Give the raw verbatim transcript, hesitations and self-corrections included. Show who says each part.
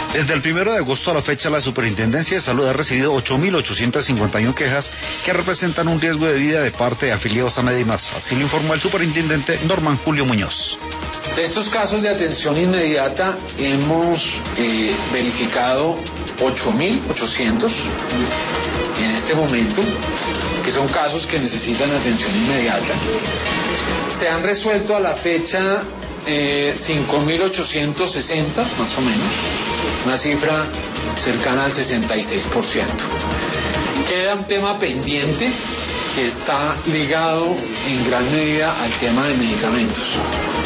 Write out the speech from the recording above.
Speaker 1: Desde el primero de agosto a la fecha, la Superintendencia de Salud ha recibido ocho mil ochocientas cincuenta y una quejas que representan un riesgo de vida de parte de afiliados a Medimas. Así lo informó el superintendente Norman Julio Muñoz.
Speaker 2: De estos casos de atención inmediata hemos eh, verificado ocho mil ochocientos en este momento, que son casos que necesitan atención inmediata. Se han resuelto a la fecha eh, cinco mil ochocientos sesenta, más o menos, una cifra cercana al sesenta y seis por ciento. Queda un tema pendiente que está ligado en gran medida al tema de medicamentos.